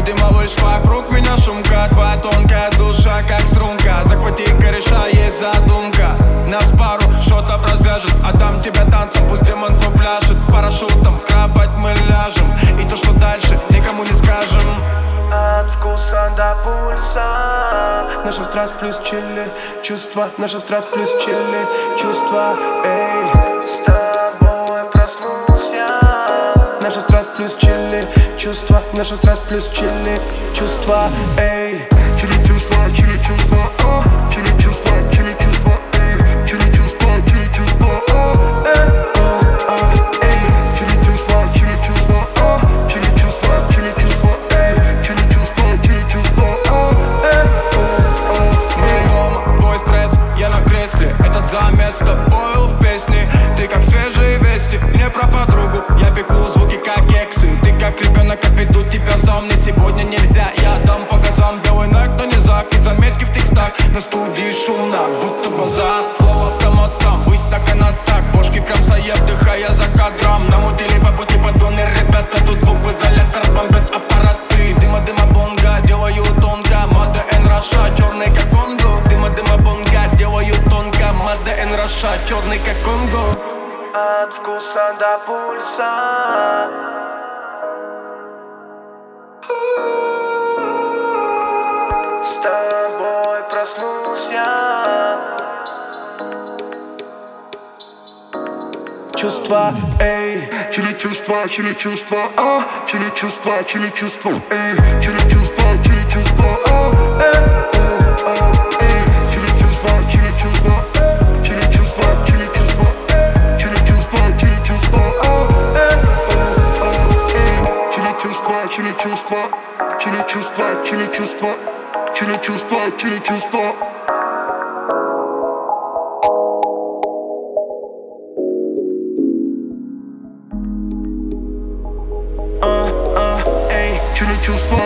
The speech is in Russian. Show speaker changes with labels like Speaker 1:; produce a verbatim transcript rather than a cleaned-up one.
Speaker 1: Видимо, лишь вокруг меня шумка. Твоя тонкая душа, как струнка. Захвати кореша, есть задумка. Нас пару шотов развяжет, а там тебя танцем пусть демон попляшет. Парашютом в кровать мы ляжем, и то, что дальше, никому не скажем. От вкуса до пульса. Наша страсть плюс чили, чувства. Наша страсть плюс чили, чувства. Эй, с тобой проснусь я. Наша страсть плюс чили, чувства. Наша страсть плюс чили, чувства. Эй, чили чувства, чили чувства. О, чили чувства, чили чувства. Эй, чили чувства, чили чувства. О, эй, о, о, эй, чили чувства, чили чувства. О, чили чувства, чили чувства. Эй, чили чувства, чили чувства. О, эй, о, о, эй. Дома твой стресс, я на кресле. Этот замес с тобою в песне. Ты как свежие вести, мне про подругу. Я пеку звуки как кексы. Ты как ребенок, отведу тебя в зал. Мне сегодня нельзя, я дам по газам. Белый найк на низах и заметки в текстах. На студии шумно, будто базар. Флоу автоматом, высь на канатах. Бошки кромсая, вдыхая за кадром. Намутили по пути подгоны, ребята. Тут звук в изолятор, бомбят аппараты. Дыма, дыма, бонга, делаю тонко. Мада Эн Раша, черный как Конго. Дыма, дыма, бонга, делаю тонко. Мада Эн Раша, черный как Конго. От вкуса до пульса. С тобой проснусь я. Чувства, эй, чили чувства, чили чувства, а, чили чувства, чили чувства, эй, чили чувства, чили чувства, а, эй, о, о, эй, чили чувства, чили чувства, чили чувства, чили чувства, чили чувства, чили чувства, а, эй, о, о, эй, чили чувства, чили чувства, чили чувства, чили чувства, чили чувства, чили чувства. Чили чувства.